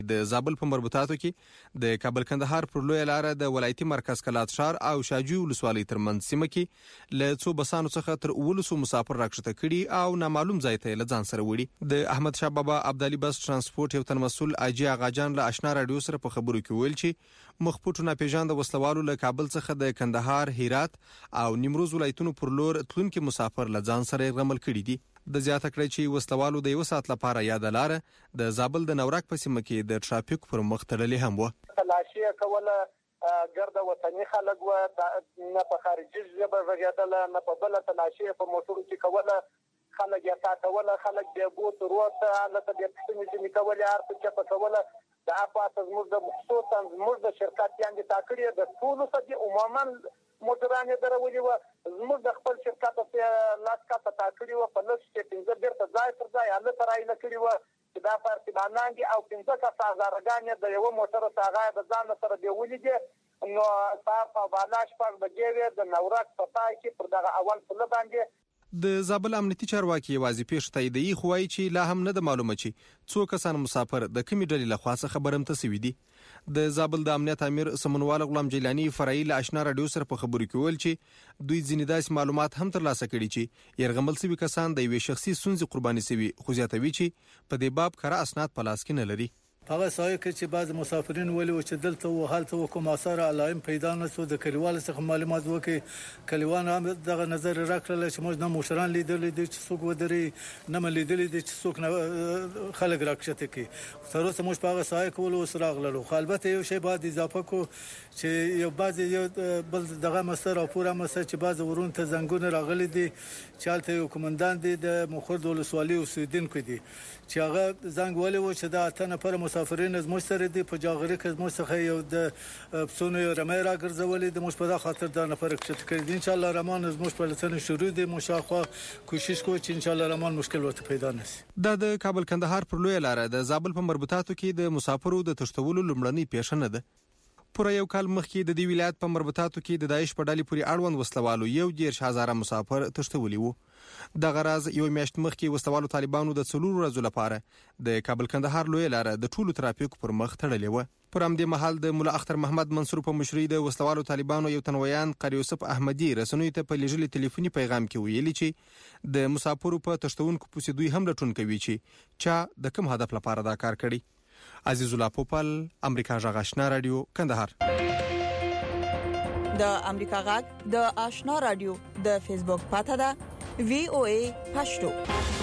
د زابل په مربوطاتو کې د کابل کندهار پر لوی لاره د ولایتي مرکز کلات ښار او شاجوی ولسوالۍ ترمنځ سیمه کې له څو بسانو څخه تر 19 مسافر راکښته کړي او نامعلوم ځای ته له ځان سره وړي. د احمد شاه بابا عبدالي بس ترانسپورت یو تن مسؤل اجي اغاجان له آشنا رادیو سره په خبرو کې ویل چې مخپوټو ناپېژاند وسلوالو له کابل څخه د کندهار، هرات او نیمروز ولایتونو پر لور تلونکي مسافر له ځان سره غمل کړي دي. د زیاته کړی چې وسلوالو د یو ساعت لپاره یاد لاره د زابل د نورک په سیمه کې د ټرافیک پر مخ تړلې هم و. تلاشي کوله ګرد وطني خلک و نه په خارجي ژبه غږېدل، نه په بل تلاشي په موټرو کې کوله خلک یا تاکوله، خلک د بوت روت لته د پښتني چې کوله ارته چې په کوله د افاس زموږ د خصوصا زموږ د شرکت یاندې تاکړي د ټول څه عموما موټرانه درولې و زموږ د خپل شرکت په لاس کا تاکړي و په لږ چې 15 بیرته ځای پر ځای الله ترای لکړي و چې دا پارتیبانان دي او 15 هزارګان د یو موټر څخه د ځان سره دی ولې نو په بالاش پر بګیوي د نورک په پای کې پر دغه اول په باندې د زابل امنیتي چارواکي واځي پیښ تاییدي خوای چې لا هم نه د معلومه چې څو کسان مسافر د کمی ډلې لخوا څخه برم تسوي دي. د زابل د امنیت امیر سمنوال غلام جیلانی فرعي له آشنا رادیو سره په خبرو کې ویل چې دوی ځینې داسې معلومات هم ترلاسه کړي چې يرغمل سوي کسان د یوې شخصي سنځ قرباني سوي، خو زیاتوي چې په دې باب کره اسناد په لاس کې نه لري. هغه سایه کې چې بعض مسافرین ولې و چې دلته و حالت کوم اثر علائم پیدا نه شو د کلیوال څخه معلومات وکي کلیوال هم دغه نظر راکړل چې موږ نه مشران لیدل دي چې څوک ودري نه لیدل دي چې څوک نه خلک راکښته کی تر اوسه موږ په هغه سایه کې ول وسراغ لرو. خو البته یو شی بعد اضافه کو چې یو بعض یو بل دغه مسر او پورا مسر چې بعض ورون ته زنګونه راغلي دي چې الته یو کمانډان دی د مخورد ولسوالۍ اوسیدونکو دي چې هغه زنګ ولې و چې دا اته نفر مسافرین از موږ سره دي په جاغري کې موږ څخه یو د پسونو رمې را ګرځولې د موږ په خاطر د نفر کښته کړی ان شاء الله رحمان از موږ په لسنه شروع دي مشاخه کوشش کوو چې ان شاء الله رحمان مشکل ورته پیدا نشي. د کابل کندهار پر لوی لاره د زابل په مربوطاتو کې د مسافرو د تښتولو لومړنۍ پیښه نه ده. پوره یو کال مخکې د دې ولایت په مربوطاتو کې د داعش په ډلې پورې اړوند وسلوالو 1,000 مسافر تښتولي وو. د غراز یو میاشت مخکې وسلوالو طالبانو د 4 ورځو لپاره د کابل کندهار لوی لاره د ټولو ترافیک پر مخ تړلې و. پر همدې مهال د مولا اختر محمد منصور په مشرۍ د وسلوالو طالبانو یو تنویان قاری یوسف احمدی رسنوي ته په لېږلي ټلیفوني پیغام کې ویلي چې د مسافرو په تښتونکو پسې دوی هم لټون کوي چې چا د کوم هدف لپاره دا کار کړی. عزیز الله پوپل، امریکا غږ آشنا رادیو، کندهار. د امریکا غږ د آشنا رادیو د فیسبوک پاڼه ده VOA پښتو.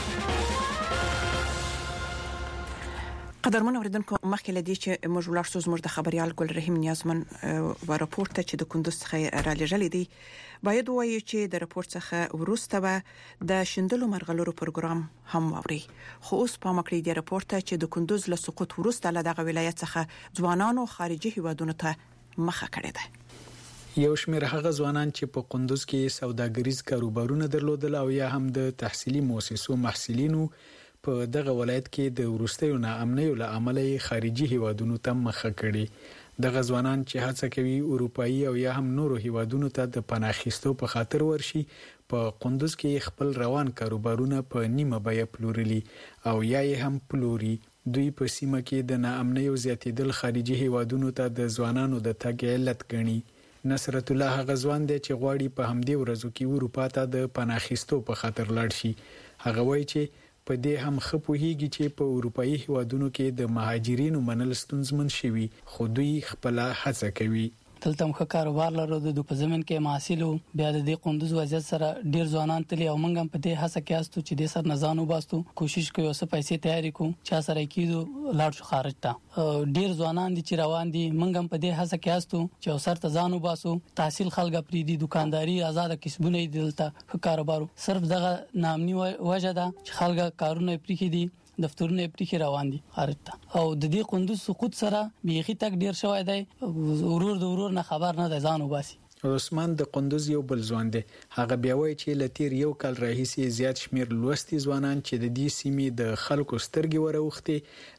قدرمن اوریدونکو مخکې لدی چې موږ ولرسو زموږ د خبريال ګل رحیم نیازمن و راپورټ چې د کندوز څخه را لېږل دي باید وایي چې د راپورټ څخه ورسته به د شندلو مرغلرو پروګرام هم ووري. خو اوس په مکړې دی راپورټ چې د کندوز له سقوط ورسته له دغه ولایت څخه ځوانانو خارجي هیوادونو ته مخه کړې ده. یو شمېر هغه ځوانان چې په کندوز کې سوداګریز کاروبارونه درلودل او یا هم د تحصیلي مؤسسو محصلینو په دغه ولایت کې د ورستیو ناامنیو له امله خارجي هیوادونو ته مخه کړي. دغه ځوانان چې هڅه کوي اروپאי او یا هم نورو هیوادونو ته د پناه اخیستو په خاطر ورشي په کندوز کې خپل روان کاروبارونه په نیمه بیه پلورلي او یا هم پلوري. دوی په سیمه کې د ناامنیو زیاتېدل خارجي هیوادونو ته د ځوانانو د تګ علت ګڼي. نصرت الله هغه ځوان دی چې غواړي په همدې ورځو کې اروپا ته د پناه اخیستو په خاطر لاړ شي. هغه وایي چې په دې هم خپوهیږي چې په اروپאי هیوادونو کې د مهاجرینو منل ستونزمن شوي، خو دوی خپل هڅه کوي. دلته مخه کاروبار لرو د په زمين کې محصلو بیا د دې کندوز وضعیت سره ډیر ځوانان تلي او موږ هم په دې هڅه کې استو چې د سر نزانو باستو کوشش کوي او څه پیسې تیاری کو چا سره کیدو لاړ شو خارج ته. ډیر ځوانان دي چې روان دي، موږ هم په دې هڅه کې استو چې سر ته ځانو باسو، تحصیل خلګ پری دي، دکانداري آزاد کسبونه دلته کاروبارو صرف دغه نامني وجه ده چې خلګ کارونه پری دي، دفترونه پرې روان دي خارج ته. او د دې کندوز سقوط سره بیخي تک ډیر شوی دی، ورور نه خبر نه دی ځان وباسي. عثمان د کندوز یو بل ځوان دی. هغه بیا وایي چې لتیر یو کال راهیسې زیات شمیر لوستي ځوانان چې د دې سیمې د خلکو سترګې وروختي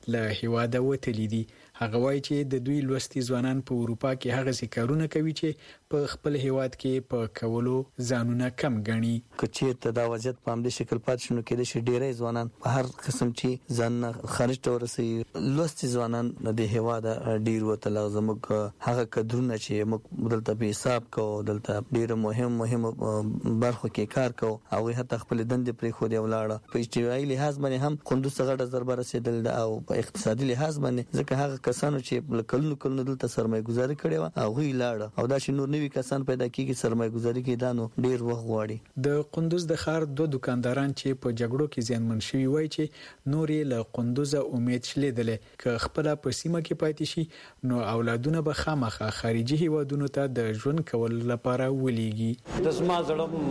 له هیواده وتلی دي. هغه وایي چې د دوی لوستي ځوانان په اروپا کې هغه څه کارونه کوي چې په خپل هیواد کې په کولو ځانونه کم ګڼي. کچېرته دا وضعیت په همدې شکل پات شنو کې د ډېرې ځوانان په هر قسم چې ځان خارج ته ورسي لوستي ځوانان د هیواده ډیر وته زموږ هغه قدرونه چې موږ دلته به حساب کوو دلته ډیر مهم برخو کې کار کوو او حتی خپل دندې پرې خو دی ولاړه په اجتماعي لحاظ باندې هم قندوز څخه ضربه رسیدل او په اقتصادي لحاظ باندې ځکه هغه کسانو چې کلونو دلته سرمایه گذاري کړې و او غوي لاړه او دا چې نور نوي کسان پیدا کیږي سرمایه گذاري کې دانو ډیر وخت غواړي. د قندوز د ښار دوه دکانداران چې په جګړو کې زیانمن شوي وای چې نورې له قندوز امید شلیدلې ک خپل په سیمه کې پاتې شي نو اولادونه به خامخا خارجي هیوادونو ته د ژوند کول لپاره ولېږي. د زما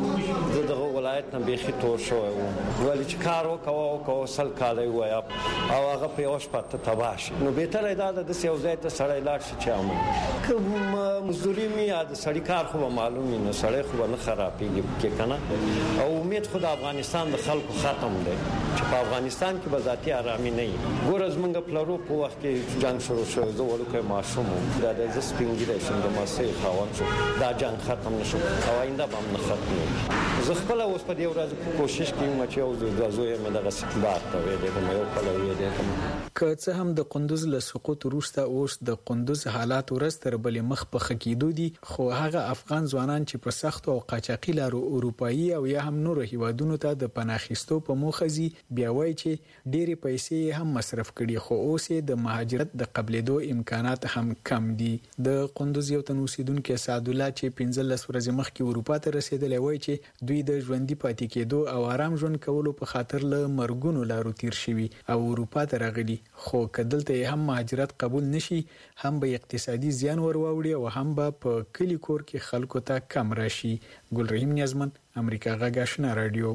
زړه دغه ولایت نه بيخي تور شو ولې چې کار وکاو سل کاله وای او هغه په اوس پته تباش نو به تر دا د یو ځای ته سړی لاړ شي چې عمل کوم مزدوري می یاد سړی کار خو معلومه نه سړی خو نه خرابېږي کې کنه او امید خو د افغانستان د خلکو ختم دی چې په افغانستان کې به ذاتي آرامي نه وي. ګورز موږ پلارو په وخت کې جنگ شروع شو زه ورکه معصوم دا د سپینګری څنګه ما سي خاوند شو دا جنگ ختم نشو او آینده به هم ختم. زه خپل اوس په دې ورځ کوشش کوم چې او د زوی مې دغه سکبات ته وې دغه یو کله وې دغه که څه هم د قندوز له سقوط وروسته اوس د قندوز حالات ورستر بل مخ په خکېدو دي خو هغه افغان ځوانان چې په سخت او قاچاقي لارو اروپایي او یا هم نور هیوادونو ته د پناخیستو په موخه زی بیا وایي چې ډېری پیسې هم مصرف کړي خو اوس د مهاجرت د قبلېدو امکانات هم کم دي. د قندوز یو تن اوسیدونکو سعد الله چې 15 ورځې مخکې اروپا ته رسیدلی وایي چې دوی د ژوندۍ پاتې کېدو او آرام ژوند کولو په خاطر له مرګونو لارو تیر شوي او اروپا ته راغلي خو کدلته هم مهاجرت قبول نشي هم به اقتصادي زیان ورواوړي او هم به په کلی کور کې خلکو ته کم راشي. ګل رحیم نیازمن امریکا غږ آشنا رادیو.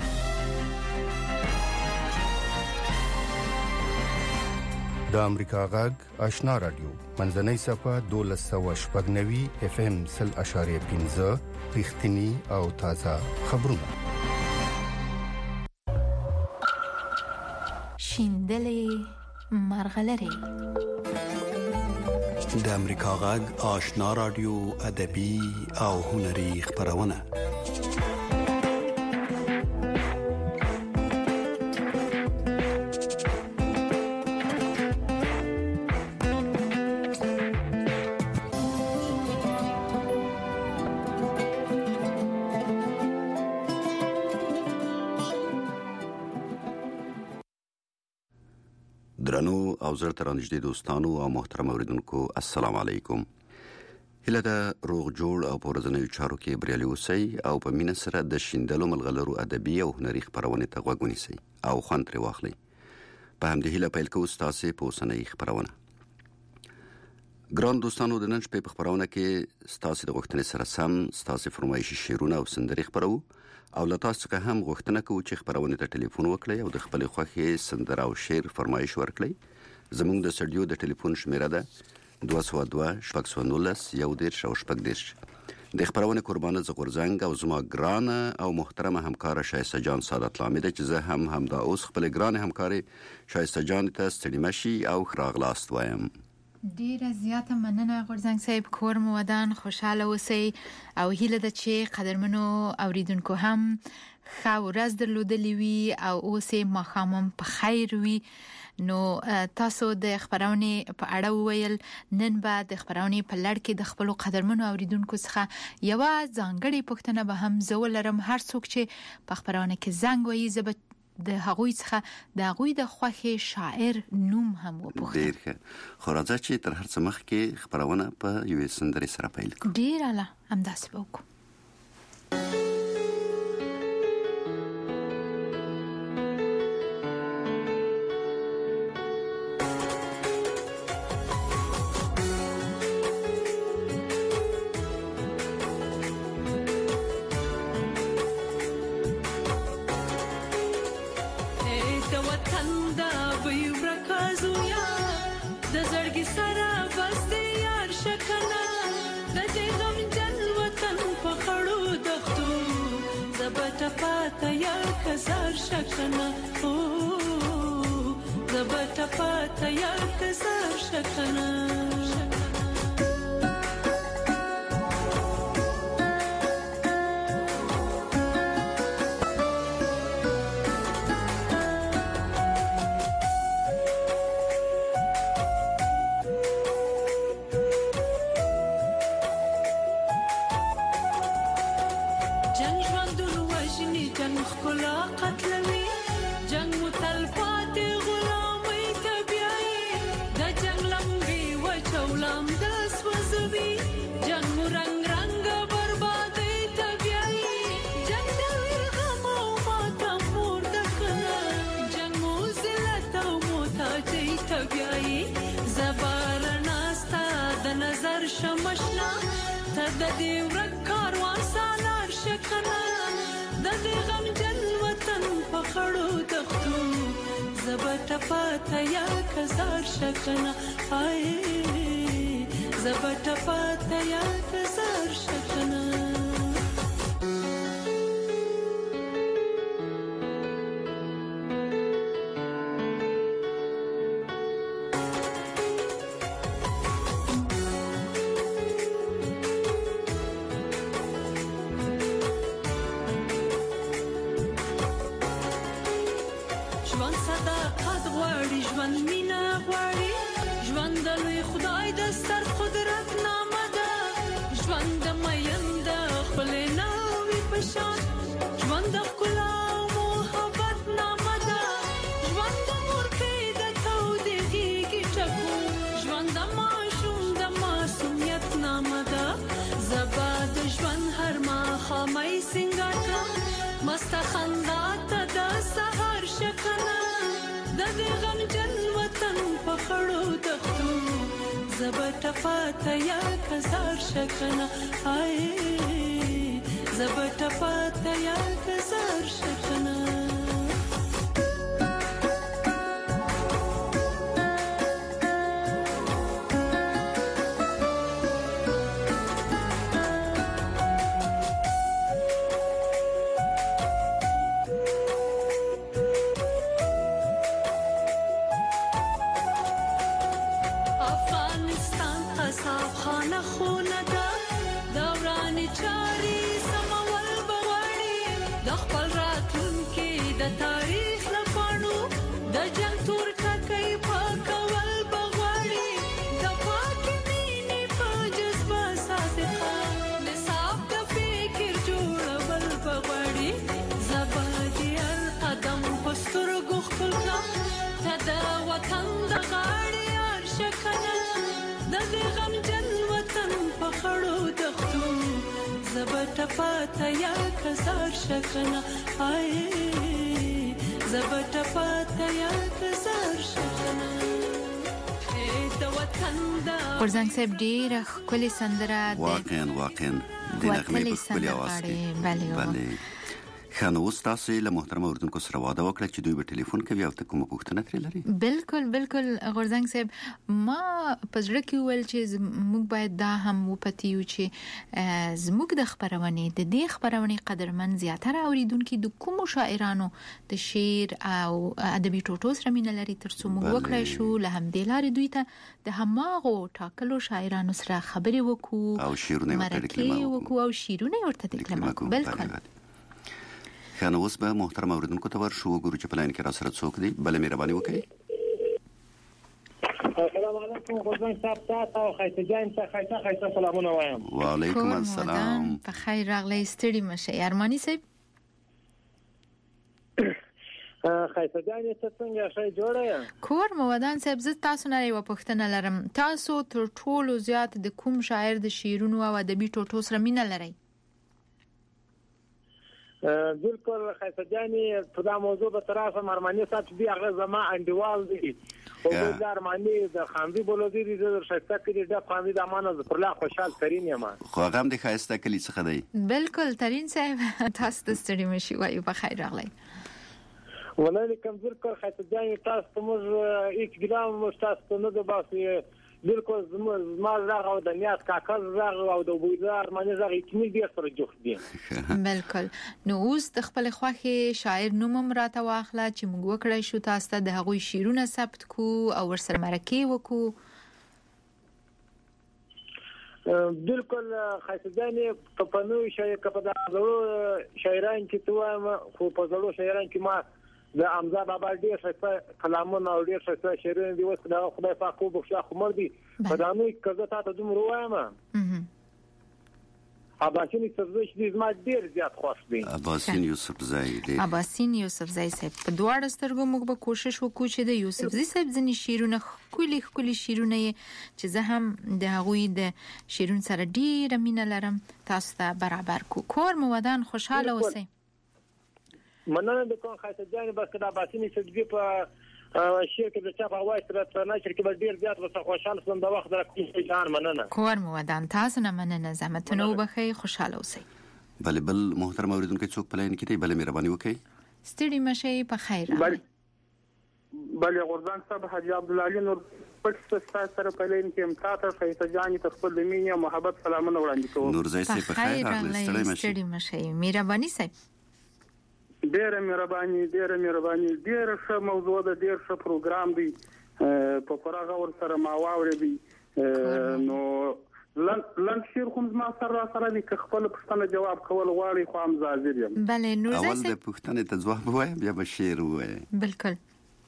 د امریکا غږ آشنا رادیو منځنۍ صفه 1290 FM 0.15 رښتینی او تازه خبرونه. شیندلې مرغلرې د امریکا غږ آشنا رادیو ادبي او هنري خبرونه. درنو او زړه ته رانږدې دوستانو او محترم اوریدونکو السلام علیکم. هیله ده روغ جوړ او په ورځنیو چارو کې بریالي اوسئ او په مینه سره د شیندلو ملغلرو ادبي او هنري خپرونې ته غوږ ونیسئ او خوند ترې واخلئ. په همدې هیله پیل کوو ستاسې په اوسنۍ خپرونه. ګران دوستانو د نن شپې په خپرونه کې ستاسې د غوښتنې سره سم ستاسې فرمایشي شعرونه او سندرې خپرو او له تاسو څخه هم غوښتنه کوو چې خپرونې ته ټلیفون وکړئ او د خپلې خوښې سندره او شعر فرمایش ورکړئ. زموږ د سټډیو د ټلیفون شمیره ده 202 شپږ 11 او شپږ. د خپرونې قربانه ز غورځنګ او زما ګرانه او محترمه همکار شایسته جان سعادت لامي ده چې زه هم دا اوس خپل ګرانه همکاري شایسته جان ته ستړي مشي او خراغلاست وایم. ډیره زیاته مننه غورځنګ صاحب، کور مو ودان، خوشاله اوسئ او هیله ده چې قدرمنو اوریدونکو هم ښه ورځ درلودلې وي او اوس یې ماښام په خیر وي. نو تاسو د خبرونې په اړه وویل، نن به د خبرونې په لړ کې د خپل قدرمنو اوریدونکو څخه یو ځانګړی پوښتنه به هم زه ولرم. هر څوک چې په خبرونه کې زنګ وایي زه به د هغوی څخه د هغوی د خوښې شاعر نوم هم وپوښتم. ډیر ښه، خو راځه چې تر هر څه مخکې خبرونه په یوې سندرې سره پیل کړو. ډیر اعلی، همداسې به وکړو. پاتا یا کزار شکنه او د زبټ پته یا کزار شکنه شمشنا ته د دې ورک کاروان سالار شکنه د دې غم جن وطن په خړو دښتو زبټ پته یا کزار شکنه آی زبټ پته یا کزار شکنه زبټ پته یا کزار شکنه آی زبټ پته یا کزار شکنه زبټ پته یا کزار شکنه آی زبټ پته یا کزار شکنه د وطن د ورزنګ صاحب ډیر ښکلې سندره واقعا د نغمې په ښکلې اواز کې بله خانو تاسو له محترم اوردونکو سره واده وکړه چې دوی به ټلیفون کوي او ته کومه پوښتنه ترې لري بالکل غورځنګ صاحب ما پزړه کې ول چې موږ باید دا هم وپتیو چې زموږ د خبرونه د دې خبرونه قدرمن زیاتره اوریدونکو د کوم شاعرانو د شعر او ادبي ټوټو سره مینه لري ترڅو موږ وکړای شو له همدې لارې دوی ته د هماغو ټاکلو شاعرانو سره خبرې وکړو او شعرونه ورته تکلمه وکړو بالکل خانه اوس به محترم اوریدونکو ته ورشو وګورو چې په لاین کې را سره څوک دی بل مهرباني وکړئ السلام علیکم غوږن صاحب تاسو او خیسه جان ته خیسه سلامونه وایم وعلیکم السلام په خیر راغلی ستړي مشه ارمانی صاحب خیسه جان ته څنګه شي جوړه کور مودان صاحب زه تاسو نه یو پوښتنه لرم تاسو تر ټولو زیات د کوم شاعر د شعرونو او ادبي ټوټو سره مینه لرئ بالکل خیسه جانی په دا موضوع به طرفه ارمانی صاحب دی هغه زما انډیوال دی او د ارمانی د خاندي بولودی د شایسته کړي د خاندي د امانه پر لا خوشحال ترين یم خو هغه هم د خایسته کلی څخه دی بالکل ترين صاحب تاسو د ستړي مشي وایو په خیر راغلی ولله کوم بالکل خیسه جانی تاسو موږ 1 ګرام تاسو نه د باسي بالکل زما زغه او د نیاز کاکل زغه او د بویدار معنی زغه کمی ډیر سره جوړ دي بالکل. نو اوس د خپل خوخي شاعر نوم راته واخله چې موږ وکړای شو تاسو ته د هغوی شعرونه ثبت کو او ورسره مرکه وکړو. بالکل خاصداني په پنوي شاعر کپه د شاعران چې توه خو په زړو شاعران کې ما د امزا بابا ډیر څه کلامونه او ډیر څه شعرونه دی وس دا خدای پاک کو بخښه خمر دي په دانو کزه ته دوم روایم اباسین یوسفزای چې زما ډیر زیات خوښ دي. اباسین یوسفزای دی. اباسین یوسفزای صاحب په دواړه سترګو موږ به کوشش وکړو چې د یوسفزای صاحب ځنی شعرونه خولي شعرونه چې زه هم د هغوی د شعرون سره ډیر مینه لرم تاسو ته برابر کو. کور مو ودان خوشاله اوسئ. مننه د کوم خاصه جان بس د اباسین یوسفزای په شعر کې د چا په وایي تر نشر کې ډیر زیات وسه خوشاله سم د وخت درکې جان مننه. کور مو ودان تاسو نه مننه زحمتونه وبخي خوشاله اوسئ. بل محترم اوریدونکو څوک پلاین کې دی بل مهرباني وکړئ. ستړي مشي په خیر. بل غردان صاحب حاجی عبدالعلی نور پټ سره پلاین کې امتاته خیته جان ته خپل مینه او محبت سلامونه وړاندې کوم. نورزای سي په خیر راغلی. ستړي مشي مهرباني صاحب. ډیره مهرباني ډیره ښه موضوع ده ډیر ښه پروګرام دی په پراغه ور سره ما واورې نو لن شیر کوم ما سره دي که خپل پښتنه جواب کول غواړي خو هم حاضر یم. بله نور اول د پښتنه ته جواب وای بیا به شعر وای. بالکل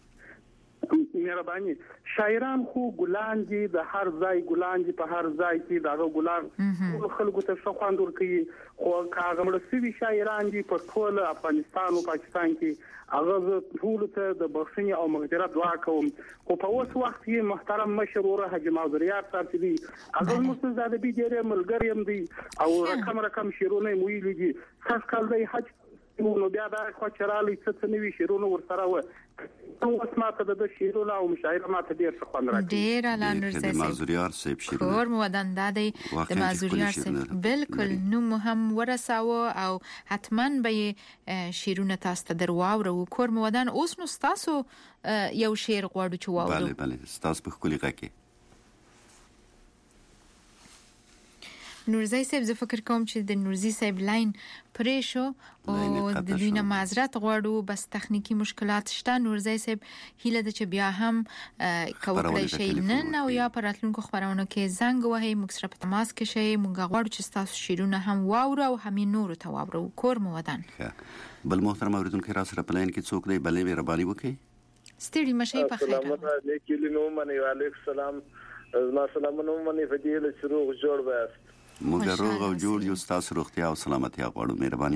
مهرباني شاعران خو ګلان دي د هر ځای ګلان دي په هر ځای کې دا ګلان ټول خلکو ته څه خوند ورکوي خو هغه مرسي شاعران دي په ټول افغانستان او پاکستان کې هغه ټول ته د بخښنې او مغفرت دعا کوم. خو په اوس وخت کې محترم مشر حاجی مازریات صاحب دي هغه مستزاده بي ډېر ملګریم دي او رقم شیرونه ویلي دي خاص کال دی حج نو بیا دا خو چرالي څه نوي شیرونه ورسره و اوس ماته د شیرونه او مشاعره ماته ډیر څه خوند راکړي. ډیر اعلی د مازوریار صاحب شیرونه کور مودان دادی د مازوریار صاحب بالکل نو هم ورساوه او حتما به شیرونه تاسو ته درواورو. کور مودان اوس نو تاسو یو شعر غواړو چې واورو. بله تاسو په خولي غاکي نورزای صاحب زه فکر کوم چې د نورزي صاحب لاین پرې شو او د دوی نه معذرت غواړو بس تخنیکی مشکلات شته. نورزای صاحب هیله ده چې بیا هم کولی شي نن او یا پر راتلونکو خبرونو کې زنګ وهي موږ سره په تماس کې شي. موږ غواړو چې تاسو شیرونه هم واورو او همین نور ته واورو. کور مو ودان. بل محترم اوریدونکو را سره پلاین کې څوک دی بلې مهرباني وکړئ. ستړي مشي په خیر. السلام علیکم وعلیکم السلام. زما سلامونه منی فضیل شروع جوړ وایست. موږ روغ او جوړ یو تاسو روغتیا او سلامتی غواړو. مهرباني.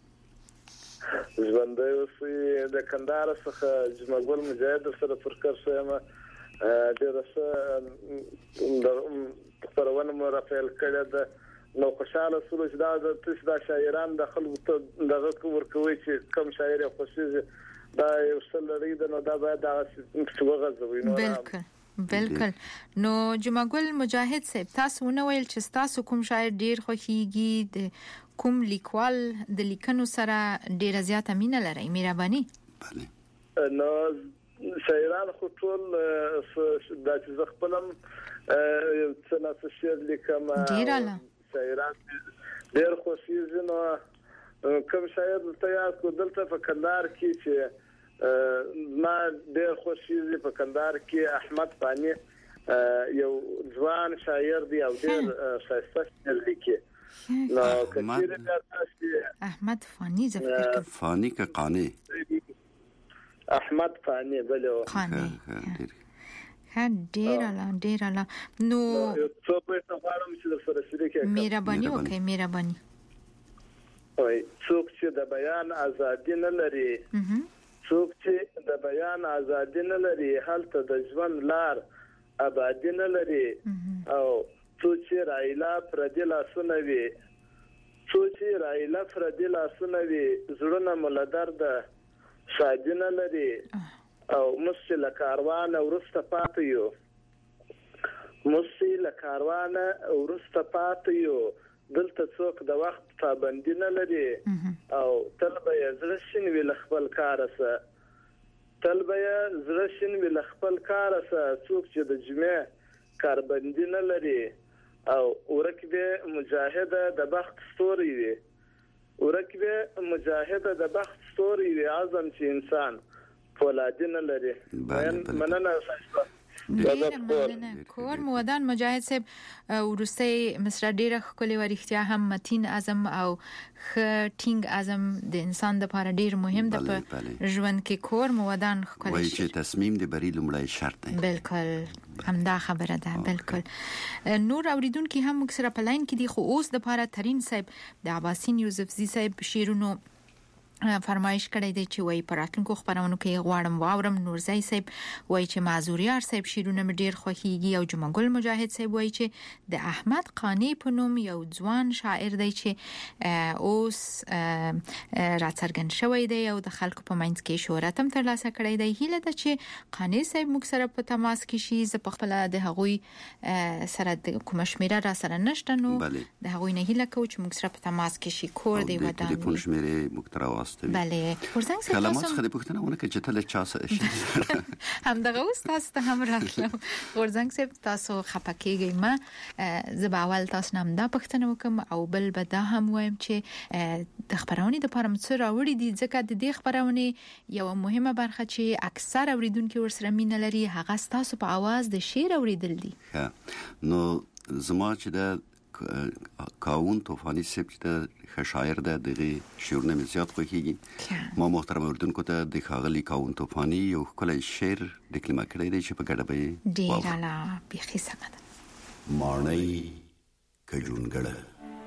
ژوندۍ اوسئ. د کندهار څخه جمعګل مجاهد سره فرکر شوم ډېر څه د خبرونه مو رافیل کړه د نو خوشاله سره چې دا د تاسو د شاعران د خلکو ته دغه ورکوي چې کم شاعر خوشیږي دا یو څه لري د نو دا باید دا څه وغځوي. نو بالکل نو جمعګل مجاهد صاحب تاسو نو ویل چې تاسو کوم شاعر ډیر خوښیږي د کوم لیکوال د لیکنو سره ډیر زیاته مینه لري. مهرباني. بله نو شاعران خو ټول د چې خپلم څه شعر لیکم ډیر اعلی شاعران ډیر خوښیږي. نو کوم شاعر تیار کو دلته په کندهار کې چې ما ډېر خوشیږي په کندهار کې احمد فانی یو ځوان شاعر دی او ډېر ښایسته شعر لیکي. نو کثیر احمد فانی زفر فانی که قانی احمد فانی بله قانی ډېر اعلی نو څو په غواړم چې د سره شریک مهرباني وکړئ. مهرباني. وای څوک چې د بیان ازادي نه لري څوک چې د بیان ازادي نه لري هلته د ژوند لار آبادي نه لري او څوک چې رایلا پردي لاسونه وي څوک چې رایلا پردي لاسونه وي زړونه ملدر ده شادي نه لري او مسل کاروان ورسته پاتې یو مسل کاروان ورسته پاتې یو دلته څوک د وخت پابندي نه لري او تل به زړه شین وی خپل کار سره تل به زړه شین وی خپل کار سره څوک چې د جمعې کاربندي نه لري او ورکبه مجاهد د بخت ستوري وي ورکبه مجاهد د بخت ستوري وي اعظم چې انسان فولادي نه لري مننه کور مودان مجاهد صاحب ورسته مصر ډیره خولي ورختیا هم متین اعظم او ټینګ اعظم د انسان د لپاره ډیر مهم ده په ژوند کې کور مودان خولي وایي چې تصمیم د بری لومړی شرط دی بالکل همدا خبره ده بالکل نور اوریدونکو هم مکسره پلاین کې دي خو اوس د لپاره ترين صاحب د عباسین یوسفزی صاحب شیرونو فرمایش کړی دی چې وای پراتونکو خبرونو کې غواړم واورم نورزای صاحب وای چې معذوریار صاحب شیرونه م ډیر خوخیږي او جمعګل مجاهد صاحب وای چې د احمد قانی په نوم یو ځوان شاعر دی چې اوس راڅرګند شوی دی او د خلکو په منځ کې شهرت هم ترلاسه کړی دی هیله ده چې قانی صاحب موږ سره په تماس کې شي ز په خپل د هغوی سره د کوم شمیره را سره نشته نو د هغوی نه هیله کوم چې موږ سره په تماس کې شي کور دی ودان ټلیفون شمیره مخترا بله ورزنګ سره کلمات خدای پښتنه ونه کې چې تل چا سره شي هم دغه اوس تاسو ته هم راتلم ورزنګ سره تاسو خپکیږئ ما زباول تاسو نام دا پښتنه وکم او بل به دا هم وایم چې د خبرونه د پرم څه راوړي دي ځکه د دې خبرونه یو مهمه برخه چې اکثر اوریدونکو ورسره مين لري هغه تاسو په आवाज د شعر اوریدل دي نو زما چې د کاون توفانی سیب چې شاعر ده دغه شعرونه مې زیات خوښیږي ما محترم اوریدونکو ته د خاغلی کاون توفانی یو کله شعر ډیکلمه کړی دی چې په ګډه به ډیر لا بيخي سمه مانای کجونګړه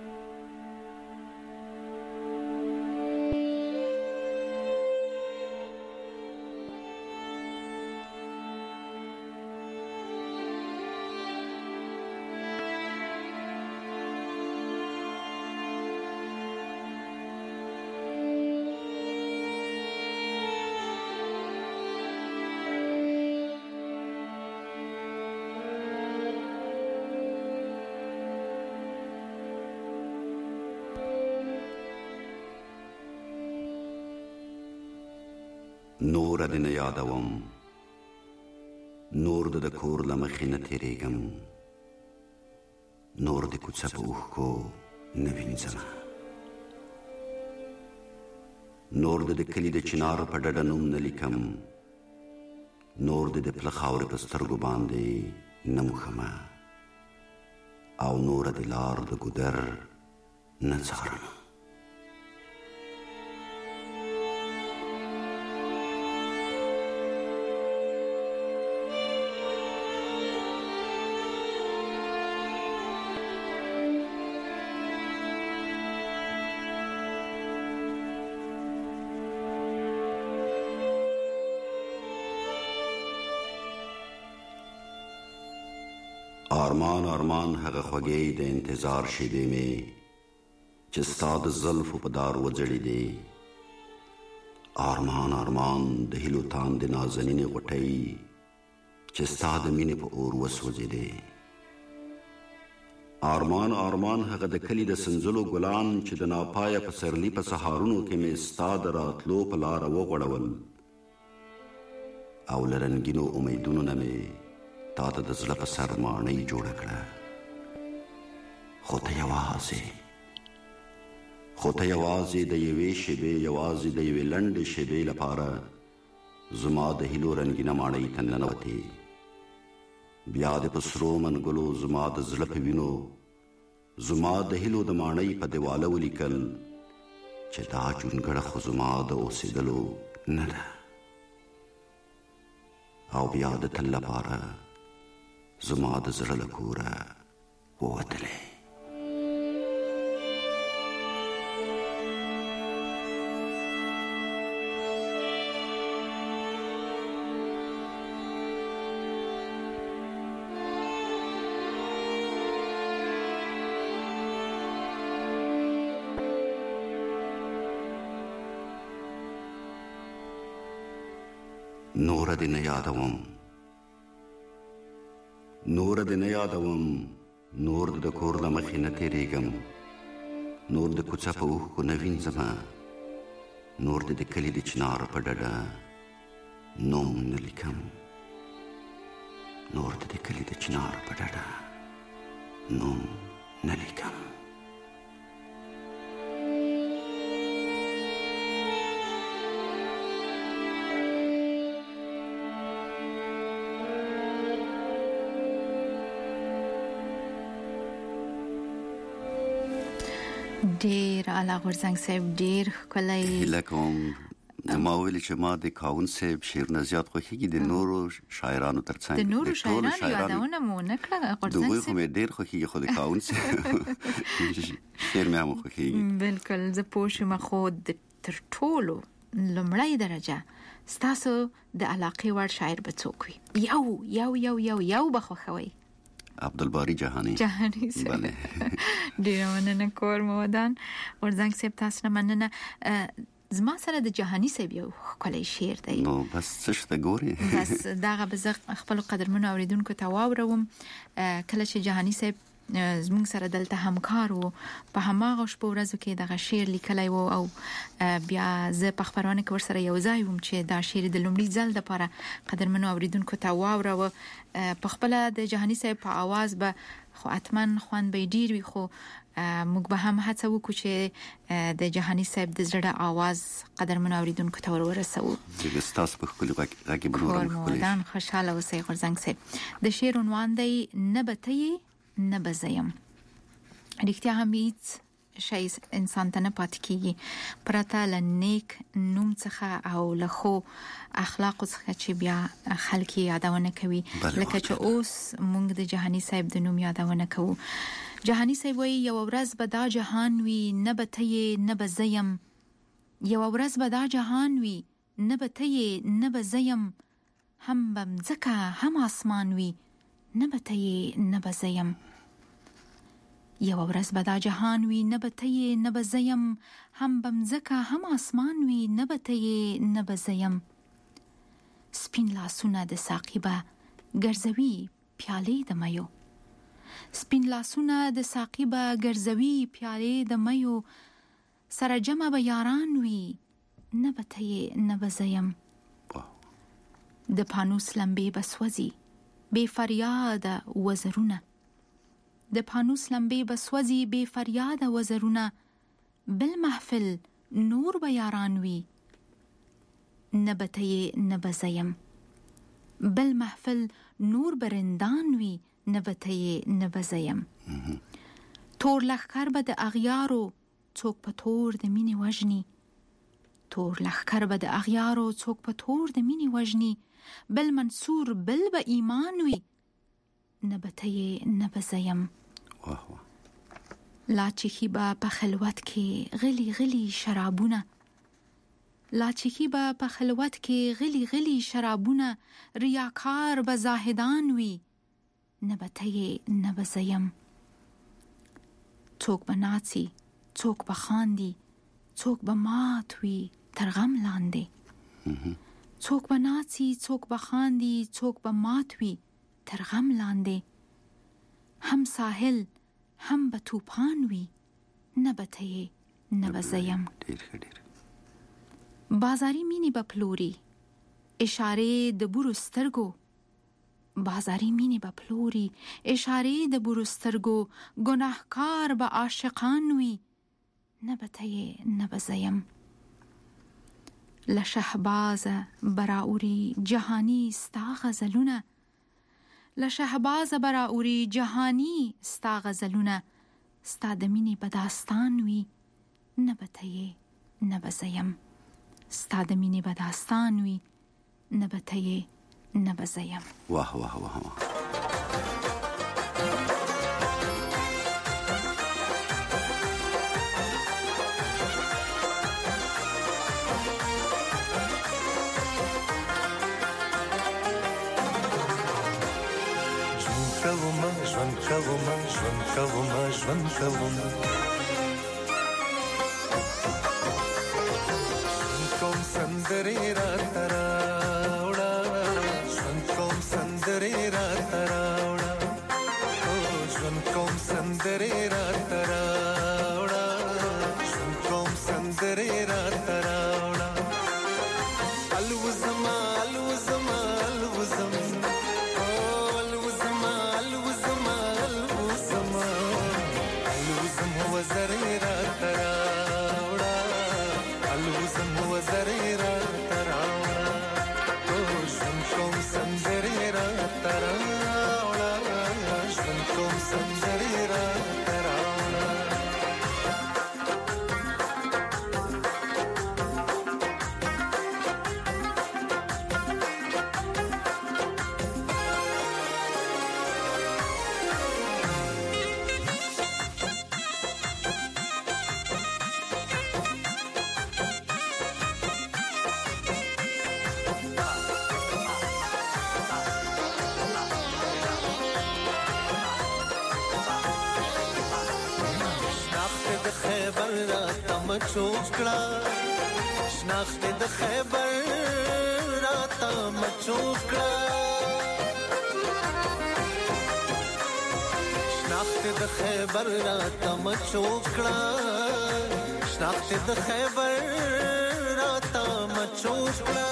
نور د نه یادوم نور د کور لمخې نه تیریږم نور د کوڅه په اوښکو نه وینځم نور د کلي د چنار په ډډه نوم نه لیکم نور د پله خاورې په سترګو باندې نه موښمه او نور د لار د ګودر نه څارم آرمان آرمان هغه خوږې د انتظار شیبې مې چې ستا د زلفو په دار وځړې دي آرمان آرمان د هیلو تاندې نازنینې غوټۍ چې ستا د مینې په اور وسوځېدې آرمان آرمان هغه د کلي د سنځلو ګلان چې د ناپایه پسرلي په سهارونو کې مې ستا د راتلو په لاره وغوړول او له رنګینو امیدونو نه مې تا ته د زړه په سر ماڼۍ جوړه کړه خو ته یوازې د یوې شېبې یوازې د یوې لنډې شېبې لپاره زما د هیلو رنګینه ماڼۍ ته ننوتې بیا د په سرو منګلو زما د زړه په وینو زما د هیلو د ماڼۍ په دیواله ولیکل چې دا جونګړه خو زما د اوسېدلو نه ده او بیا د تل لپاره زما د زړه له کوره ووتلې نور دې نه یادوم نور د کور له مخې نه تیریږم نور د کوڅه په اوښکو نه وینځمه نور د کلي د چنار په ډډه نوم نه لیکم نور د کلي د چنار په ډډه نوم نلیکم. ډیر اعلی غورځنګ صاحب ډیر ښکلی. لکه ما ویل چې ما د کاون صاحب شعرونه زیات خوښیږي د نورو شاعرانو ترڅنګ. د نورو شاعرانو یادونه مو نه کړه غورځنګ صاحب؟ دوی مې ډیر خوښیږي خو د کاون صاحب شعر مې هم خوښیږي. بالکل زه پوه شوم. خو تر ټولو لومړی درجه ستاسو د علاقې وړ شاعر به څوک وي؟ یو به خوښوي. عبدالباری جهانی بله. ډیر مننه کور مو ودان غورځنګ صاحب، تاسو نه مننه. زما سره د جهانی صاحب یو ښکلی شعر دی. نو بس څه شته ګوري؟ بس دغه به زه خپل قدرمنو اوریدونکو ته واوروم. کله چې جهانی صاحب زموږ سره دلته همکار وو، په هماغه شپه ورځو کې دغه شعر لیکلی وو او بیا زه په خبرونه کې ورسره یو ځای وم چې دا شعر د لومړي ځل لپاره قدرمنو اوریدونکو ته واوروه. په خپل د جهانی صاحب په आवाज به خو اتمن خوان به ډیر وي، خو موږ به هم هڅه وکړو چې د جهانی صاحب د زړه आवाज قدرمنو اوریدونکو ته ورسوو. زه ستاسو په خپل غږ کې بنورم خپل خوشاله اوسئ غورځنګ صاحب. د شعر عنوان دی نه به ته نه به زه یم. رښتیا هم هیڅ شی انسان ته نه پاتې کیږي پرته له نیک نوم څخه او له خو اخلاقو څخه چې بیا خلک یادونه کوي. لکه چې اوس موږ د جهانی صاحب د نوم یادونه کوو. جهانی صاحب وایي یو ورځ به دا جهان وي نه به ته نه به زه یم. یو ورځ به دا جهان وي نه به ته نه به زه یم. هم به مځکه هم آسمان وي نه به ته نه به زه یم. یو ورځ به دا جهان وي نه به ته نه به زه یم. هم به مځکه هم آسمان وي نه به ته نه به زه یم. سپین لاسونه د ساقي به ګرځوي پیالې د میو. سپین لاسونه د ساقي به ګرځوي پیالې د میو. سره جمع به یاران وي نه به ته نه به زه یم. د پانوس لمبې به سوځي بے فریاد وزرونه. د پانوس لمبې به سوځي بے فریاد وزرونه. بل محفل نور به یاران وي نه به ته نه به زه یم. بل محفل نور به رندان وي نه به ته نه به زه یم. تور لښکر به د اغیارو څوک په تور د مینې وژني. تور لښکر به د اغیارو څوک په تور د مینې وژني. بل منصور بل به ایمان وي نه به ته نه به زه یم. لا چیخی به په خلوت کې غلی غلی شرابونه. لا چیخی به په خلوت کې غلی غلی شرابونه. ریاکار به زاهدان وي نه به ته نه به زه یم. څوک به ناڅي څوک به خاندي څوک به مات وي تر غم لاندې. څوک به ناڅي څوک به خاندي څوک به مات وي تر غم لاندې. هم ساحل هم به توپان وي نه به ته نه به زه یم. بازاري مینې به پلوري اشارې د بورو سترګو. بازاري مینې به پلوري اشارې د بورو سترګو. ګناهکار به عاشقان وي نه به ته نه به زه یم. له شهبازه براوري جهانی ستا غزلونه. له شهبازه براوري جهانی ستا غزلونه. ستا د مینې به داستان وي نه به ته نه به زه یم. ستا د مینې به داستان وي نه به ته نه به زه یم. واه واه واه واه. ژوند کوم سندرې راته راوړه. ژوند کوم سندرې راته راوړه. ژوند کوم سندرې راته راوړه. ژوند کوم سندرې راته راوړه. الوزما الوزما الوزم الوزما الوزما الوزما سندرې را تراوړه مچوکړه شناخت د خیبر راته مچوکړه شناخت د خیبر راته مچوکړه شناخت د خیبر راته مچوکړه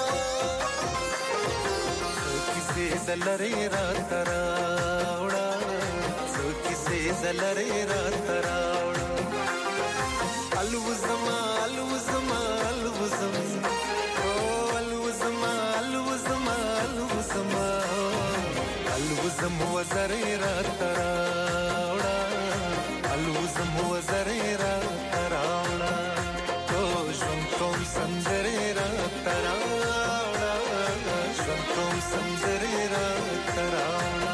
کیسې زلری راته راوړه کیسې زلری راته راوړه الوزما الوزما الوزم الوزما الوزما الوزما الوزم وزري را تراوړه الوزم وزري را تراوړه تو ژوند کوم سندري را تراوړه ژوند کوم سندري را تراوړه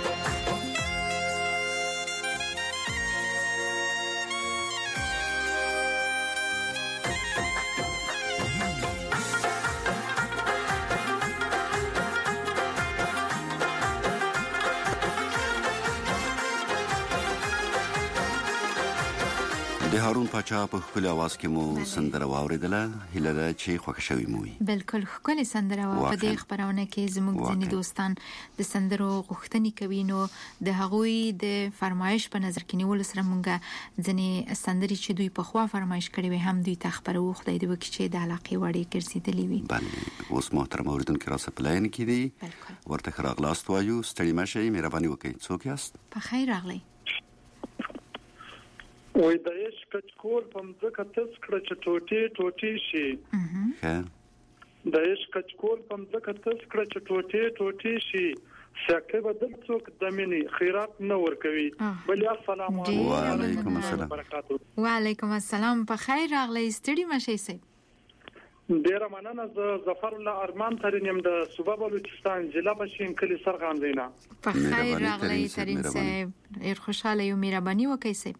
د هارون پاچا په خپل आवाज کې مو سندره واوریدله هله دا چې خوښ شوی مو بالکل خپل سندره وا په دې خبرونه کې زموږ ځینې دوستان د سندرو غوښتنې کوي نو د هغوی د فرمایش په نظر کې نیول سره مونږه ځینې سندري چې دوی په خوا فرمایش کړي وي هم دوی ته خبرو خدای دې وکړي چې د علاقې وړي ګرځېدلې وي بله اوس محترم اوریدونکو را سپلاین کې دي ورته راغلاست وایو ستړي مشه مهرباني وکړئ څوک یاست په خیر راغلی وای د عشق کچکول په مځکه تس کړه چې ټوټې ټوټې شي د عشق کچکول په مځکه تس کړه چې ټوټې ټوټې شي سکه بدل څوک د مینې خیرات نه ورکوي بل السلام علیکم وعلیکم السلام په خیر راغلی ستړي مشه سي ډیر مننه ظفر الله ارمان ترين يم د صوبه بلوچستان ضلع بشین کلی سرغان زینا په خیر راغلی ترين صاحب ډیر خوشاله یو مهرباني وکړئ سي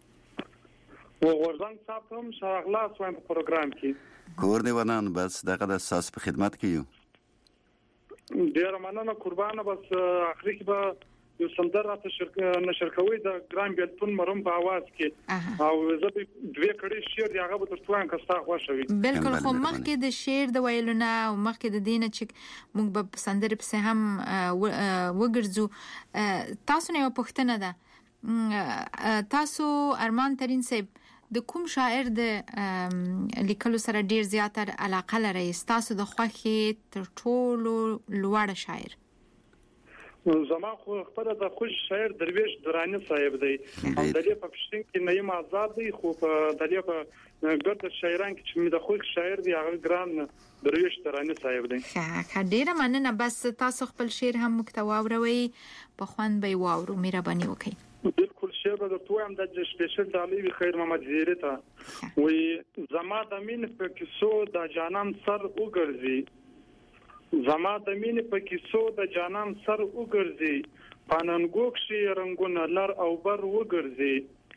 ورزنګ صاحب هم شاغلاس وایم په پروګرام کې کور دی ونان بس دغه د اساس په خدمت کې یو ډیر مننه قربانه بس اخري کې به یو سندر راته نشر کوي د ګرام بیلتون مرم په आवाज کې او زه به دوه کړي شعر هغه به تاسو ته کستا خوښوي بالکل خو مخکې د شعر د ویلونه او مخکې د دینه چې موږ به سندر په هم وګرځو تاسو نه پوښتنه ده تاسو ارمان ترين صاحب د کوم شاعر د لیکلو سره ډیر زیاتره علاقه لري تاسو د خوخي تر ټولو لوړ شاعر زما خو خبره د خوش شاعر درویش درانه صاحب دی او د دې په پښتون کې نیم آزاد دی خو په دې په ګرد شاعران کې چې د خوش شاعر دی هغه ګران درویش درانه صاحب دی ښه ډیره مننه بس تاسو خپل شعر هم مکتوا وروي په خوان به واورو مهرباني وکړئ بالکل شعر به تاسو هم د سپیشل تعالی خیر محمد زیری ته وي زما د مين په کیسو د جانان سر وګرځي زما د مين په کیسو د جانان سر وګرځي پاننګوک شي رنگونه لر او بر وګرځي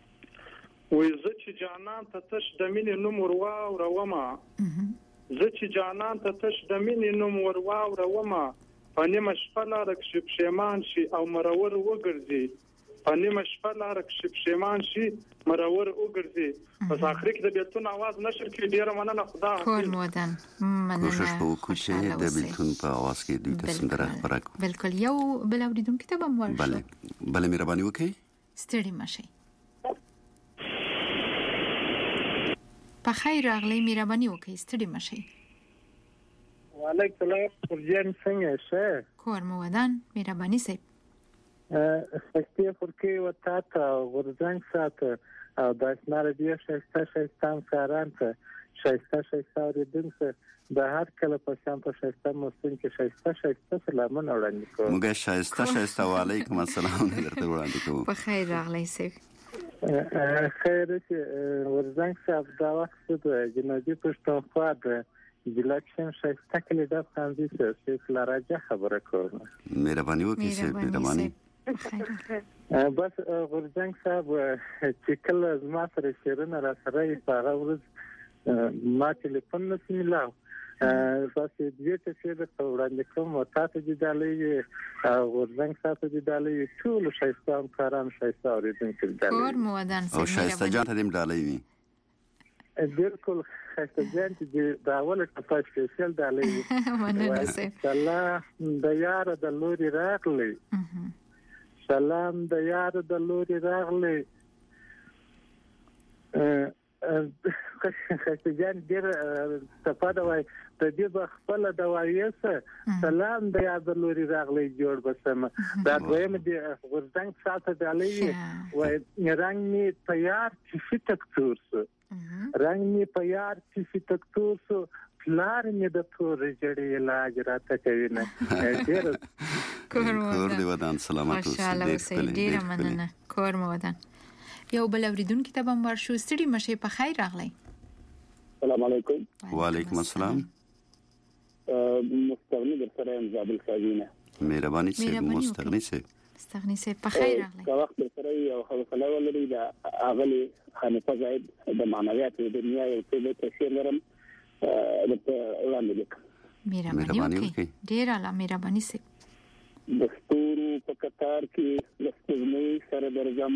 وي زه چې جانان ته تش د مين نوم وروا او روما زه چې جانان ته تش د مين نوم وروا او روما پنه مشفله رکشپ شیمان شي او مرور وګرځي پنه مشفله رکشپ شیمان شي مرور وګرځي پس اخر کې د بیلتون आवाज نشر کې ډیر مننه خدا کول مودن مننه کوشش وکړو چې د بیلتون په आवाज کې دوی ته سندره خبره کوو بالکل یو بل اوریدونکو ته هم ورشو بله مهرباني وکړئ ستړي مشي په خیر راغلی مهرباني وکړئ ستړي مشي وعلیکم السلام ورجن څنګه شه کور مودن مهرباني سي سکتي فرقي وتاته ورزنګ ساته او د اسنار دی شستان سارانته شایسته اوریدونکو د هر کله په شان په شایسته موسم کې شایسته سلامونه وړاندې کوم. موږ شایسته وعلیکم السلام درته وړاندې کوم. په خیر راغلی سي. خیر چې ورزنګ صاحب دا وخت د جنوبي پښتونخوا د جلاکشن شایسته کلی د خاندي چې لراجه خبره کوم. مهرباني وکړئ سي مهرباني. بس ورزنګ صاحب چې کله زما سره شیرونه را سره یې په هغه ورځ ما ټلیفون نشم ملاو بس دې ته چې د وړاندې کوم او تاسو دې دالې ورزنګ تاسو دې دالې ټول شایسته کاران شایسته اوریدونکو دالې کور مو ودان او شایسته جان ته دې دالې وي بالکل شایسته جان چې دا اول ټاپا سپیشل دالې مننه سي. سلام د یار د لوري راغلی سلام د یار د لوري راغلی خسته جان ډیر تفاده وای ته دې بخپل دوایسه سلام د یاد لوري راغلی جوړ بسم دا دویم دې ورزنګ ساته دالې وای رنگ می تیار چې تکتورس رنگ می تیار چې تکتورس پلار می د تور جړې علاج راته کوي نه ډیر کور دی ودان سلامات اوسئ ډیر مننه کور مو ودان. یو بل اوریدونکو ته به ورشو ستړي مشه په خیر راغلی. السلام علیکم. وعلیکم السلام. مستغنی در سره زابل خازینه. مهرباني سي مستغنی سي په خیر راغلی. دا وخت در سره یو خلک ولري دا اغلی حنیفه زاید د معنویات د دنیا یو څه تفسیر لرم د وړاندې مهرباني وکړئ. ډیر اعلی مهرباني سي. دستور په قطار کې لستومي سره درځم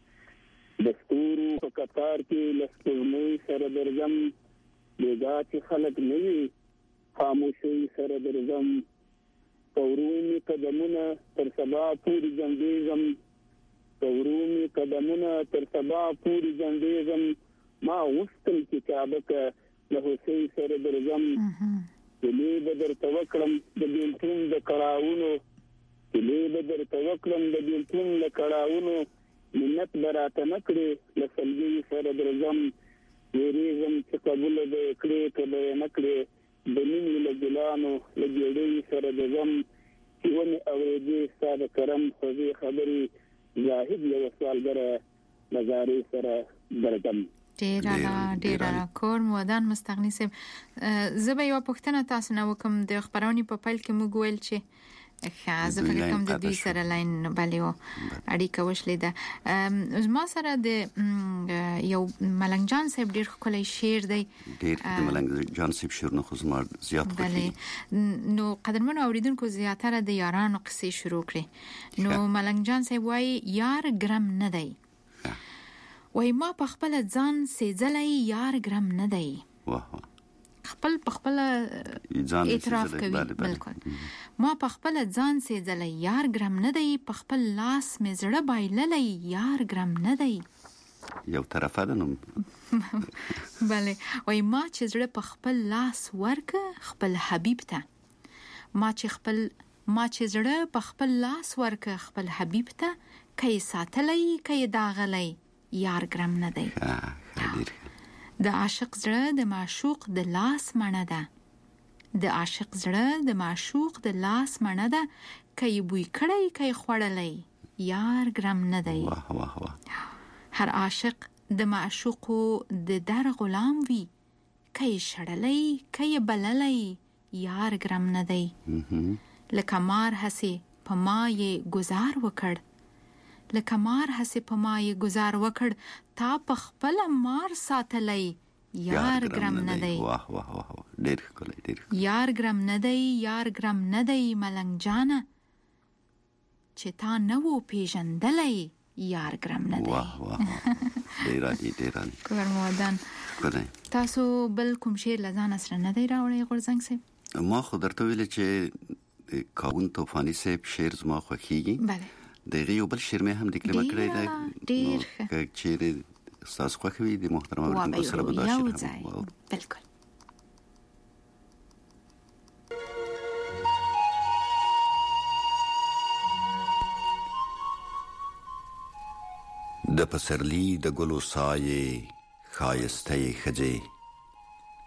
دستور په قطار کې لستومي سره درځم دغه چې خلک نه وي خاموشي سره درځم پورومي قدمونه تر سبا پوری جنډېزم پورومي قدمونه تر سبا پوری جنډېزم ما وستل کتابه ک له هوسي سره درځم دې بدر توکلم د بیلتون د کړهونو دې بدر توکلم د بیلتون له کړهونو منت براته نکړي لسلګي سره درځم ویریزم چې قبول دې کړې کله نکړي د نیم له ګلانو لګېړې سره درځم چې ونه اورېدې ستاسو کرم خو دې خبرې زاهد یو سوالګر نظارې سره درځم. ډیر کور مو ودان مستغنی سي. زه به یو پوښتنه تاسو نه وکم د خبرونی په پیل کې موږ ویل چې خاصه فکر کوم د دوی سره لاین بالیو اړیکه وشلې ده. زما سره د یو ملنګ جان صاحب ډیر خلای شعر دی. ډیر د ملنګ جان صاحب شعر نه خو زما زیات خوښ نو قدرمنو اوریدونکو زیاتره د یارانو قصې شروع کړي. نو ملنګ جان صاحب وای یار ګرم نه دی وای ما په خپل ځان سېځلای یار ګرم نه دی. واه خپل اعتراف کوي. بالکل ما په خپل ځان سېځلای یار ګرم نه دی په خپل لاس مې زړه بایللای یار ګرم نه دی. یو طرفه ده نو بله وای ما چې زړه په خپل لاس ورک خپل حبیب ته ما چې زړه په خپل لاس ورک خپل حبیب ته کای ساتلای کای داغلای یار ګرم نه دی. د عاشق زړه د معشوق د لاس مڼه ده د عاشق زړه د معشوق د لاس مڼه ده کای بوی کړی کای خوړلای یار ګرم نه دی. واه واه واه هر عاشق د معشوق د در غلام وی کای شړلای کای بللای یار ګرم نه دی. لکه مار هسي په ما یې گزار وکړ لکه مار هسي په ما یې گزار وکړ تا په خپل مار ساتلای یار ګرم نه دی. واه واه واه ډیر ښکلی ډیر یار ګرم نه دی یار ګرم نه دی ملنګ جانه چې تا نه و پیژندلای یار ګرم نه دی. واه واه ډیر کور مو ودان. تاسو بل کوم شعر لزان سره نه دی راوړی غورځنګ صاحب؟ ما خو درته ویل چې کاون طوفاني صاحب شعر زما خوښیږي. بله دغه یو بل شعر مې هم د کلمه کړی دی ډیر ښه چې تاسو خوښوي د محترم اوریدونکو سره به دا شعر هم بالکل. د پسرلی د ګلو سایې ښایسته ښځې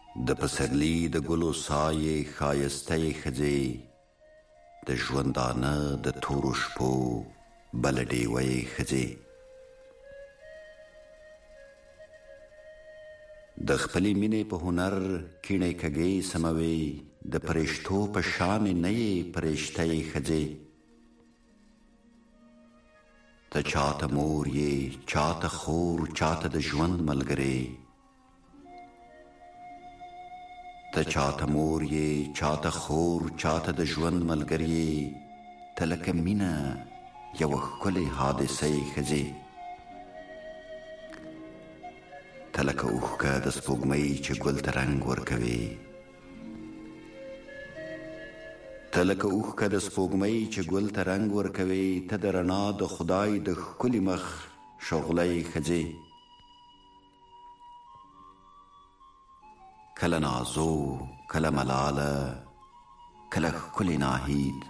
د پسرلی د ګلو سایې ښایسته ښځې د ژوندانه د تورو شپو بل ډیوې ښځې د خپلې مینې په هنر کیڼې کږې سموي د پرښتو په شان نه یې پرښتې ښځې ته چاته مور یې چاته خور چاته د ژوند ملګری ته چاته مور یې چاته خور چاته د ژوند ملګری ته لکه مینه یوه ښکلې حادثه ښځې ته لکه اوښکه د سپوږمۍ چې ګل ته رنګ ورکوي ته لکه اوښکه د سپوږمۍ چې ګل ته رنګ ورکوي ته د رڼا د خدای د ښکلي مخ شغلې ښځې کله نازو کله ملاله کله ښکلې ناهید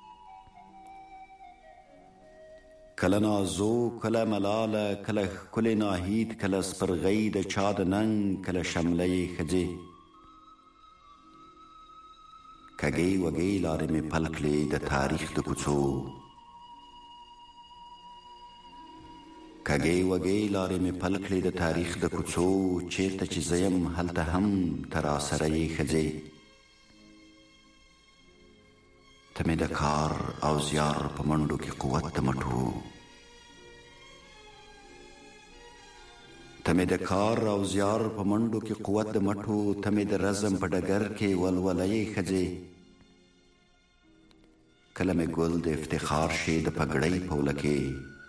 کله نازو کله ملاله کله ښکلې ناهید کله سپرغۍ د چا د ننګ کله شملې ښځې کږې وږې لارې مې پل کړې د تاریخ د کوڅو کږې وږې لارې مې پل کړې د تاریخ د کوڅو چیرته چې زه یم هلته هم ته راسره یې ښځې ته مې د کار او زیار په منډو کې قوت د مټو ته مې د کار او زیار په منډو کې قوت د مټو ته مې د رزم په ډګر کې ولولې ښځې کله مې ګل د افتخار شي د پګړۍ په ولکې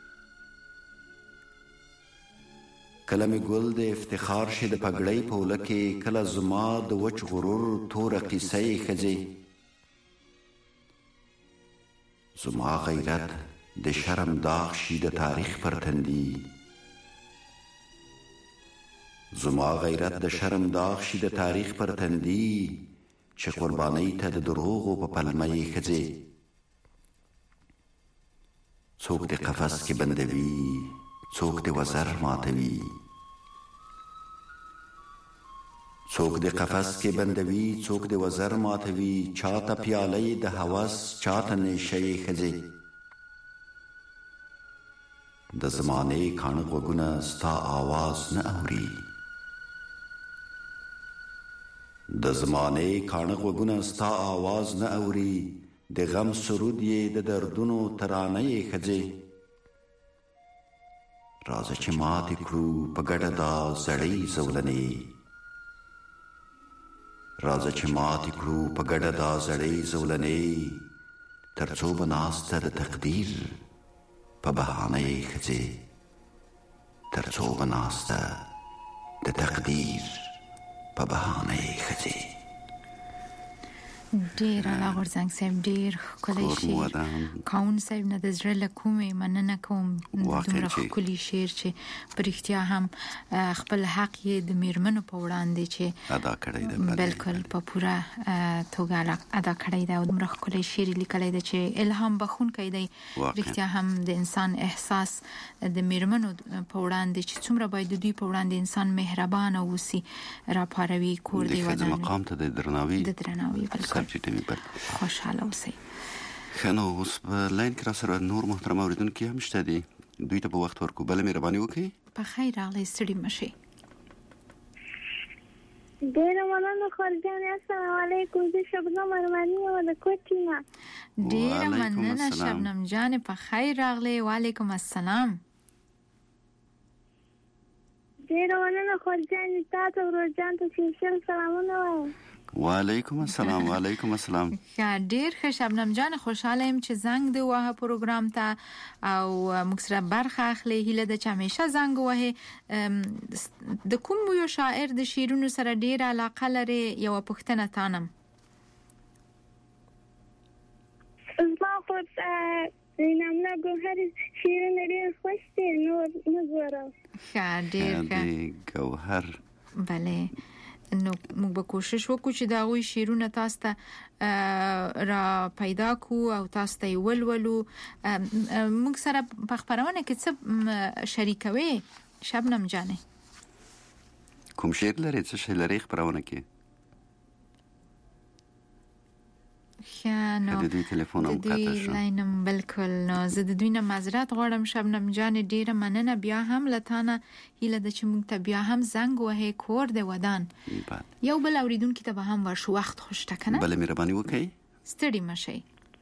کله مې ګل د افتخار شي د پګړۍ په ولکې کله زما د وچ غرور توره قصه ښځې زما غیرت د شرم داغ شي د تاریخ پر تندي زما غیرت د شرم داغ شي د تاریخ پر تندي چې قربانۍ ته د دروغو په پلمه یې ښځې څوک د قفس کې بندوي څوک د وزر ماتوي څوک د قفس کې بندوي څوک د وزر ماتوي چاته پیالۍ د هوس چاته نیشه یې ښځې د زمانې کاڼه غوږونه ستا آواز نه اوري د زمانې کاڼه غوږونه ستا آواز نه اوري د غم سرود یې د دردونو ترانه یې ښځې راځه چې ماتې کړو په ګډه دا زړې زولنې راځه چې ماتې کړو په ګډه دا زړې زولنې تر څو به ناسته د تقدیر په بهانه یې ښځې تر څو به ناسته د تقدیر په بهانه یې ښځې ډیر الله غورځنګ صاحب ډیر ښکلی شعر کاون صاحب نه د زړه له کومې مننه کوم دومره ښکلی شعر چې په رښتیا هم خپل حق یې د میرمنو په وړاندې چې ادا کړی دی بالکل په پوره توګه ادا کړی دی او دومره ښکلی شعر لیکلی دی چې الهام بخښونکی دی رښتیا هم د انسان احساس د میرمنو په وړاندې چې څومره باید د دوی په وړاندې انسان مهربانه اوسي راپاروي کور دی ودان مقام ته د درناوي بالکل خوشحاله اوسئ. ښه نو اوس په لاین کې راسره نور محترم اورېدونکي هم شته دي دوی ته به وخت ورکړو بله مهرباني وکړئ. په خیر راغلی ستړي مه شئ. ډېره مننه خورجانې السلام علیکم زه شبنم ارماني یم د کوټې نه. ډېره مننه شبنم جانې په خیر راغلی وعلیکم السلام. ډېره مننه خورجانې تا ته ورورجان ته سپیشل سلامونه وایم. وعلیکم السلام وعلیکم السلام. ډیر ښه شبنم جان خوشاله یم چې زنګ دی واه پروګرام ته او موږ سره برخه اخلي هیله د چې همیشه زنګ واه د کوم یو شاعر د شعرونو سره ډیر علاقه لري یو پښتنه تانم زما خو نامنا ګوهر شعرونه ډیر خوښ دي نور نه ګورم. ښه ډیر ښه ګوهر بله نو موږ به کوشش وکړو چې دا غوي شعرونه تاسو ته را پیدا کو او تاسو ته ولولو. موږ سره په خبرونه کې څه شریکوي شبنم جانې؟ کوم شعر لري څه شعر لري خبرونه کې؟ نو د دوی ټلیفون هم قطع شو لاینم بالکل نو زه د دوی نه معذرت غواړم شبنم جان ډیره مننه بیا هم لتانه هیله د چې موږ ته بیا هم زنګ وهې کور د ودان یو بل اوریدونکو ته به هم ورشو وخت خوشته کنه بل مهرباني وکړئ ستړي مشي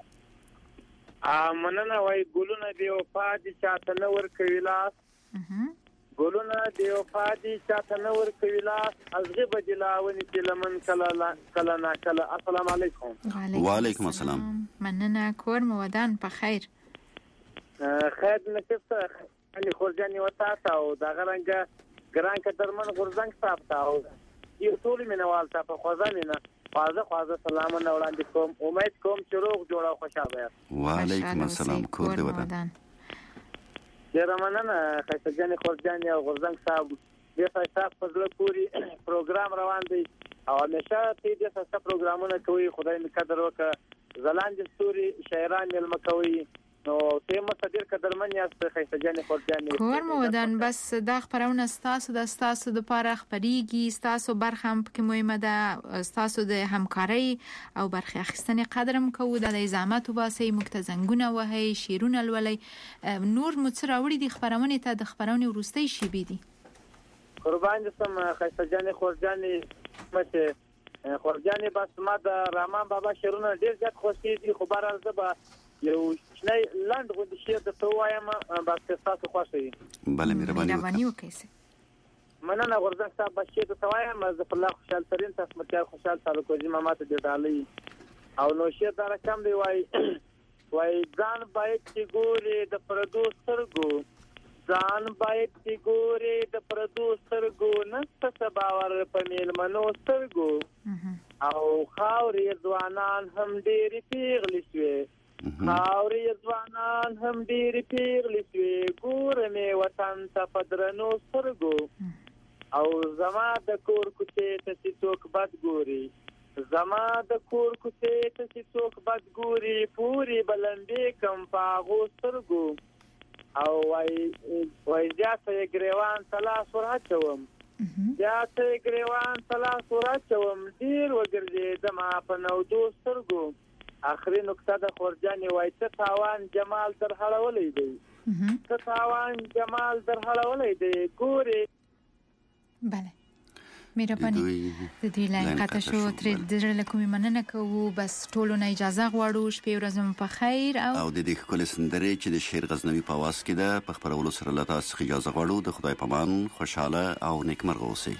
مننه وای ګلونه دی او پادي چاته نه ور کوي لاس ګلونه دی او پادي چاته نه ور کوي لاس ازغه بدلاونی چې لمن کله نا کله السلام علیکم وعلیکم السلام مننه کور مو ودان په خیر خیر نکسته علي خورجاني وتا او دا غرانګه ګران کډرمن غورزنګ صاحب تا او یو ټول مینوال تا په خوځانینه خواږه سلام نه وړاندې کوم امید کوم چې روغ جوړ او خوشاله یاست وعلیکم السلام کور دی ودان ډیر مننه خیسه جان خورجاني او غورزنګ صاحب دې صاحب په ځل پوری پروګرام روان دی او همیشه دې څه پروګرامونه کوي خدای می قدر وکړه زلاند ستوري شاعران ملمکوي نو تیمه صدر قدرمن یاست خیسه جان خورجاني کور مو ودان بس دا خبرونه ستاسو د پاره خبريږي ستاسو برخه هم پکې مهمه ده ستاسو د همکاري او برخه اخیستنې قدرم کوو د زحمت وباسي مکتزنګونه وهي شیرونه لولي نور متصراوړي د خبرونه ته د خبرونه ورستي شي بيدي قربان دسم خیسه جان خورجاني مته خورجاني بس ما د رحمان بابا شیرونه ډیر زیات خوشي دي خبر ارزه یو شنه لاند غو د شیر د توایم بس تاسو خوشي بل مهرباني وکړئ مننه غورځنګ صاحب بشیر د توایم ز په الله خوشحال ترين تاسو مکه خوشحال سره کوجی ماما ته دی ډالۍ او نو شیر دا رقم دی وای ځان باید چې ګوري د پردو سترګو ځان باید چې ګوري د پردو سترګو نست سباور په میلمنو سترګو او خاورې ځوانان هم ډېری پیغلې شوي خاورې ځوانان هم ډېری پیغلې شوي ګوره مې وطن ته په درنو سترګو او زما د کور کوڅې ته چې څوک بد ګوري زما د کور کوڅې ته چې څوک بد ګوري پورې بلندې کم په هغو سترګو او وای زیاته ګریوان تلاس ورهچوم زیاته ګریوان تلاس ورهچوم ډېر وګرځېدم په نودو سترګو اخري نقطه د خورجاني وای ته تاوان جمال در هړولې دی ته تاوان جمال در هړولې دی ګوري بله مهرباني د دې لاین قطع شو تر دې لکه مننه کوو بس ټولو نه اجازه غواړو شپې ورځ مو په خیر او د دې کول سندري چې د شیر غزنوي په واس کې ده په خبرولو سره له تاسو اجازه غواړو د خدای پامان خوشاله او نیکمرغه اوسئ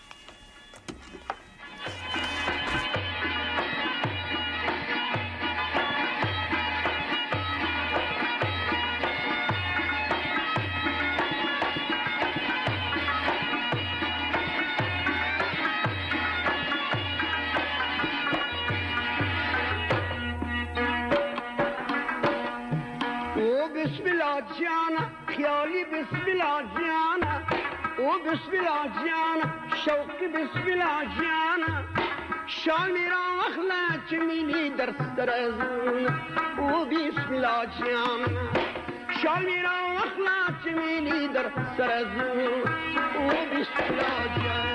بسم الله جانا شوقي بسم الله جانا شامي راخلا جميلي درس درزون وبسم الله جانا شامي راخلا جميلي درس درزون وبسم الله جانا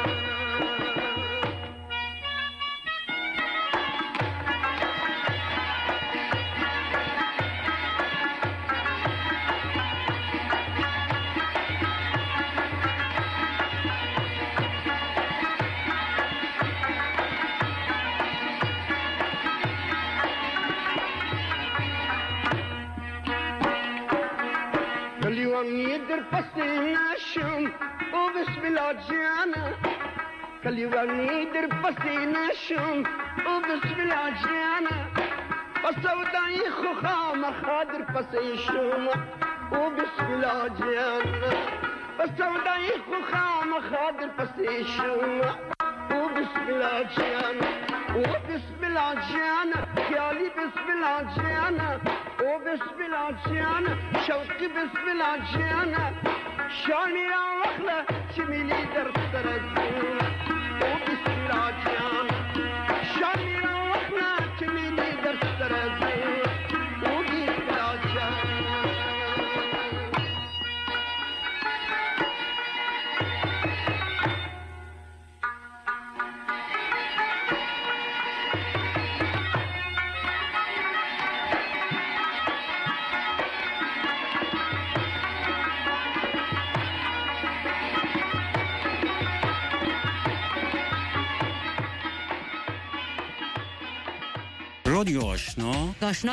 وبسم الله جانا كلي ونيدر بسينا شم وبسم الله جانا بسوداي خخام خادر بسيشم وبسم الله جانا بسوداي خخام خادر بسيشم وبسم الله جانا وبسم الله جانا كالي بسم الله جانا وبسم الله جانا شوقي بسم الله جانا شاني راخلة شميلي درس درزون وبسم الله جانا شاني راخلة شميلي درس درزون وبسم الله جانا رادیو آشنا